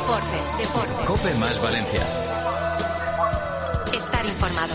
Deportes. COPE más Valencia. Estar informado.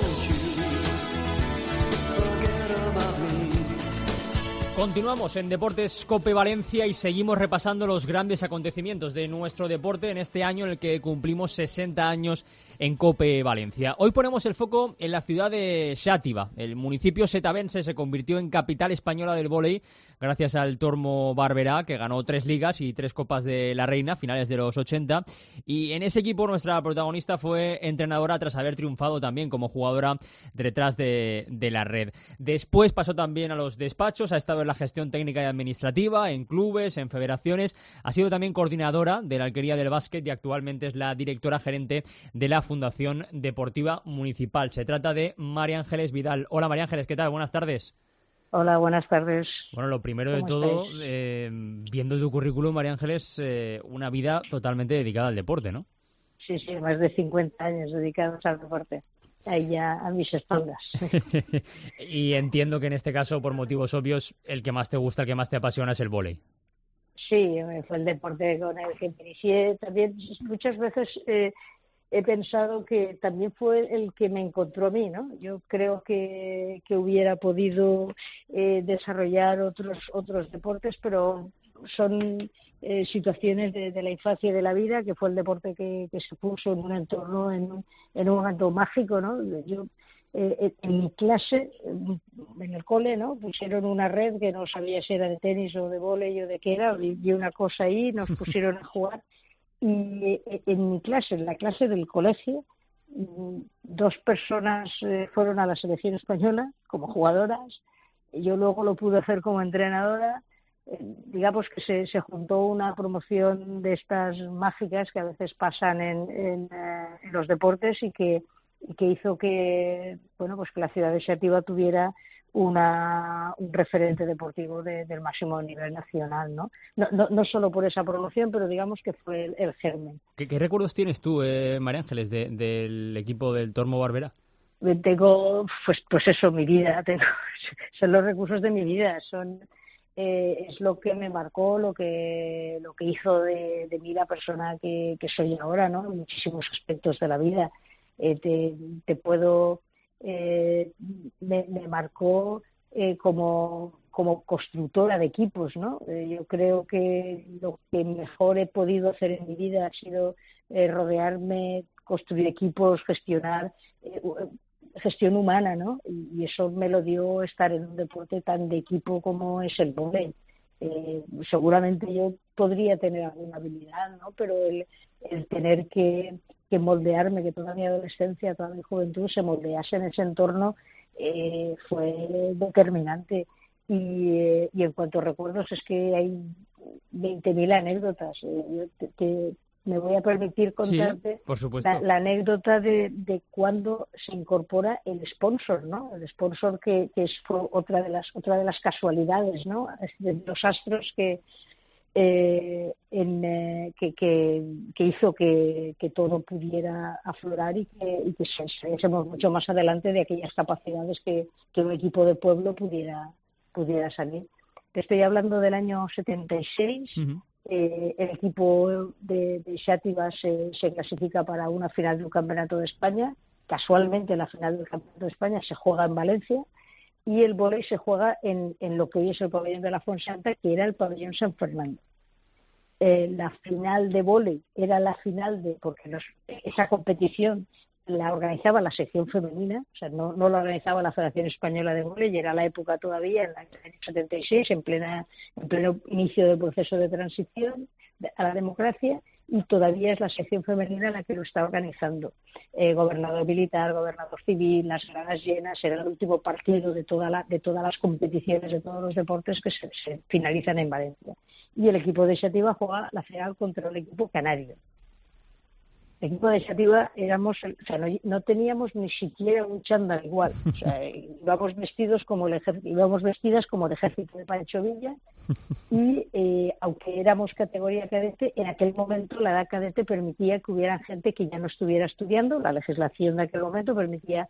Continuamos en Deportes COPE Valencia y seguimos repasando los grandes acontecimientos de nuestro deporte en este año en el que cumplimos 60 años en COPE Valencia. Hoy ponemos el foco en la ciudad de Xàtiva. El municipio setabense se convirtió en capital española del vóley gracias al Tormo Barberá, que ganó 3 ligas y 3 Copas de la Reina a finales de los 80. Y en ese equipo nuestra protagonista fue entrenadora tras haber triunfado también como jugadora detrás de la red. Después pasó también a los despachos, ha estado en la gestión técnica y administrativa, en clubes, en federaciones. Ha sido también coordinadora de la Alquería del Básquet y actualmente es la directora gerente de la Fundación Deportiva Municipal. Se trata de María Ángeles Vidal. Hola María Ángeles, ¿qué tal? Buenas tardes. Hola, buenas tardes. Bueno, lo primero de todo, viendo tu currículum, María Ángeles, una vida totalmente dedicada al deporte, ¿no? Sí, más de 50 años dedicados al deporte. Ahí ya a mis espaldas. Y entiendo que en este caso, por motivos obvios, el que más te gusta, el que más te apasiona es el vóley. Sí, fue el deporte con el que me inicié. También muchas veces he pensado que también fue el que me encontró a mí, ¿no? Yo creo que hubiera podido desarrollar otros deportes, pero son situaciones de la infancia y de la vida, que fue el deporte que se puso en un entorno, en un momento mágico, ¿no? Yo en mi clase, en el cole, ¿no? Pusieron una red que no sabía si era de tenis o de vóley o de qué era, y una cosa ahí, nos pusieron a jugar. Y en mi clase, en la clase del colegio, 2 personas fueron a la selección española como jugadoras. Yo luego lo pude hacer como entrenadora. Digamos que se juntó una promoción de estas mágicas que a veces pasan en los deportes y que hizo que, bueno, pues que la ciudad de Xàtiva tuviera un referente deportivo del máximo nivel nacional, ¿no? No solo por esa promoción, pero digamos que fue el germen. ¿Qué recuerdos tienes tú, María Ángeles, del equipo del Tormo Barberá? Tengo, pues eso, mi vida. Son los recursos de mi vida, es lo que me marcó, lo que hizo de mí la persona que soy ahora, ¿no? En muchísimos aspectos de la vida. Te puedo... me marcó como constructora de equipos, ¿no? Yo creo que lo que mejor he podido hacer en mi vida ha sido rodearme, construir equipos, gestionar gestión humana, ¿no? Y eso me lo dio estar en un deporte tan de equipo como es el vóley. Seguramente yo podría tener alguna habilidad, ¿no? Pero el tener que moldearme, que toda mi adolescencia, toda mi juventud se moldease en ese entorno, fue determinante. Y en cuanto a recuerdos, es que hay 20.000 anécdotas. Me voy a permitir contarte, sí, por supuesto, la anécdota de cuando se incorpora el sponsor, ¿no? El sponsor que fue otra de las casualidades, ¿no? De los astros que hizo que todo pudiera aflorar y que saliésemos mucho más adelante de aquellas capacidades que un equipo de pueblo pudiera salir. Te estoy hablando del año 76. Uh-huh. El equipo de Xàtiva se clasifica para una final de un campeonato de España. Casualmente la final del campeonato de España se juega en Valencia y el vóley se juega en lo que hoy es el pabellón de la Fonsanta, que era el pabellón San Fernando. La final de vóley era la final porque esa competición la organizaba la sección femenina, o sea, no la organizaba la Federación Española de Vóley, y era la época todavía, en el año 76, en pleno inicio del proceso de transición a la democracia, y todavía es la sección femenina la que lo está organizando. Gobernador militar, gobernador civil, las gradas llenas, era el último partido de todas las competiciones, de todos los deportes que se finalizan en Valencia. Y el equipo de Xàtiva juega la final contra el equipo canario. El equipo de Xàtiva no teníamos ni siquiera un chándal igual. O sea, íbamos vestidas como el ejército de Pancho Villa, y aunque éramos categoría cadete, en aquel momento la edad cadete permitía que hubiera gente que ya no estuviera estudiando. La legislación de aquel momento permitía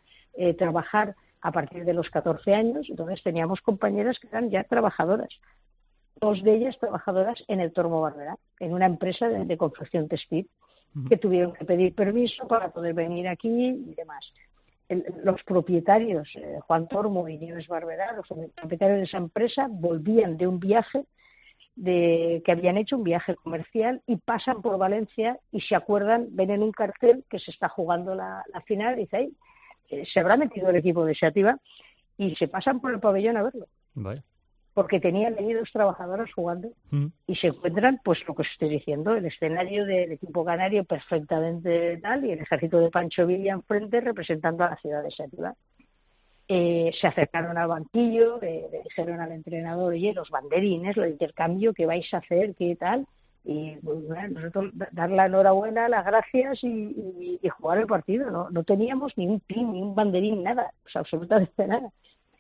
trabajar a partir de los 14 años, entonces teníamos compañeras que eran ya trabajadoras. 2 de ellas trabajadoras en el Tormo Barberá, en una empresa de confección textil, que tuvieron que pedir permiso para poder venir aquí y demás. Los propietarios, Juan Tormo y Nieves Barberá, los propietarios de esa empresa, volvían de un viaje que habían hecho, un viaje comercial, y pasan por Valencia y se acuerdan, ven en un cartel que se está jugando la final y dicen, se habrá metido el equipo de Xàtiva, y se pasan por el pabellón a verlo. Vale. Porque tenían allí 2 trabajadoras jugando y se encuentran, pues lo que os estoy diciendo, el escenario del equipo canario perfectamente tal y el ejército de Pancho Villa enfrente representando a la ciudad de Xàtiva. Se acercaron al banquillo, le dijeron al entrenador, oye, los banderines, el intercambio que vais a hacer, qué tal, y bueno, nosotros dar la enhorabuena, las gracias y jugar el partido. No teníamos ni un pin, ni un banderín, nada, pues absolutamente nada.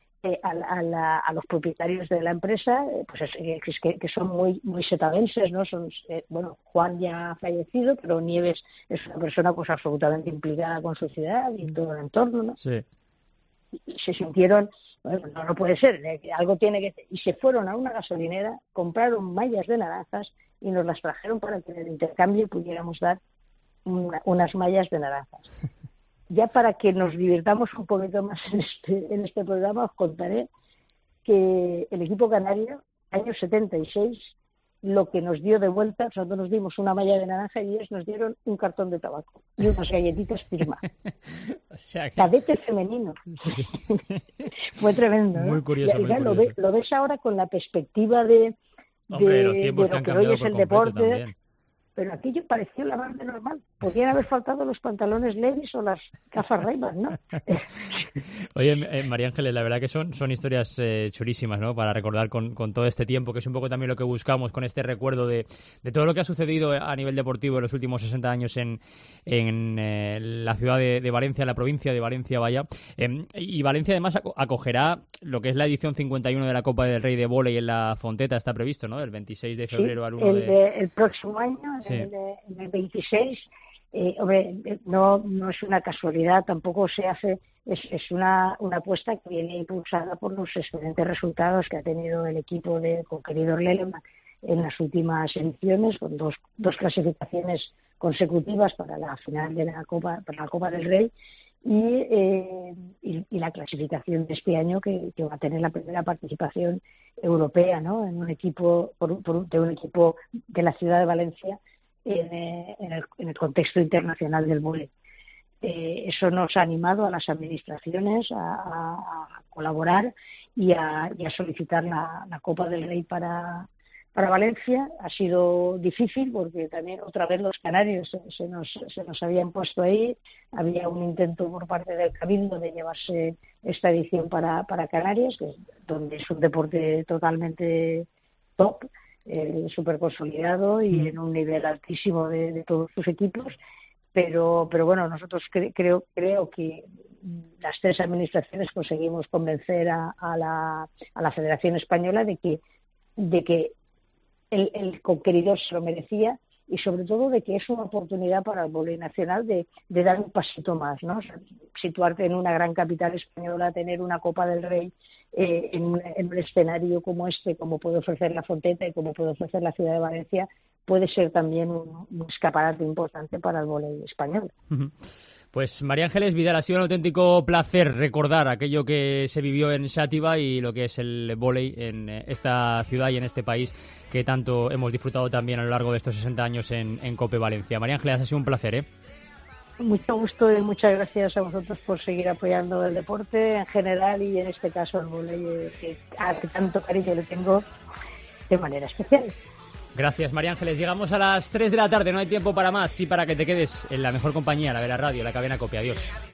A los propietarios de la empresa, pues que son muy setavenses, ¿no? Bueno, Juan ya ha fallecido, pero Nieves es una persona pues absolutamente implicada con su ciudad y todo el entorno, ¿no? Sí. Y se sintieron, bueno, no puede ser, algo tiene que ser, y se fueron a una gasolinera, compraron mallas de naranjas y nos las trajeron para que en el intercambio pudiéramos dar unas mallas de naranjas. Ya para que nos divirtamos un poquito más en este programa, os contaré que el equipo canario, año 76, lo que nos dio de vuelta, nosotros nos dimos una malla de naranja y ellos nos dieron un cartón de tabaco y unas galletitas Firma. O sea que... Cadete femenino. Sí. Fue tremendo, ¿no? Muy curioso, muy curioso. Lo ves ahora con la perspectiva de los tiempos lo que hoy es el deporte. También. Pero aquello pareció la más de normal. Podrían haber faltado los pantalones Levi's o las gafas Ray-Ban, ¿no? Oye, María Ángeles, la verdad que son historias chulísimas, ¿no? Para recordar con todo este tiempo, que es un poco también lo que buscamos con este recuerdo de todo lo que ha sucedido a nivel deportivo en los últimos 60 años en la ciudad de Valencia, en la provincia de Valencia, vaya. Y Valencia además acogerá lo que es la edición 51 de la Copa del Rey de Vóley en la Fonteta, está previsto, ¿no? Del 26 de febrero al 1 el próximo año. Sí. En el 26, hombre, no es una casualidad, tampoco se hace, es una apuesta que viene impulsada por los excelentes resultados que ha tenido el equipo de Conqueridor Leleman en las últimas ediciones, con dos clasificaciones consecutivas para la final de la Copa del Rey y la clasificación de este año que va a tener la primera participación europea, ¿no? En un equipo de un equipo de la ciudad de Valencia en el contexto internacional del vóley. Eso nos ha animado a las administraciones a colaborar y a solicitar la Copa del Rey para Valencia. Ha sido difícil porque también otra vez los canarios se nos habían puesto ahí. Había un intento por parte del Cabildo de llevarse esta edición para Canarias, donde es un deporte totalmente top, súper consolidado y en un nivel altísimo de todos sus equipos. Pero bueno, nosotros creo que las 3 administraciones conseguimos convencer a la Federación Española de que el Conqueridor se lo merecía y sobre todo de que es una oportunidad para el vóley nacional de dar un pasito más, ¿no? O sea, situarte en una gran capital española, tener una Copa del Rey en un escenario como este, como puede ofrecer la Fonteta y como puede ofrecer la ciudad de Valencia, puede ser también un escaparate importante para el vóley español. Uh-huh. Pues María Ángeles Vidal, ha sido un auténtico placer recordar aquello que se vivió en Xàtiva y lo que es el vóley en esta ciudad y en este país que tanto hemos disfrutado también a lo largo de estos 60 años en COPE Valencia. María Ángeles, ha sido un placer, ¿eh? Mucho gusto y muchas gracias a vosotros por seguir apoyando el deporte en general y en este caso el vóley, que tanto cariño le tengo de manera especial. Gracias, María Ángeles. Llegamos a las 3 de la tarde, no hay tiempo para más y para que te quedes en la mejor compañía, la de la radio, la cadena COPE. Adiós.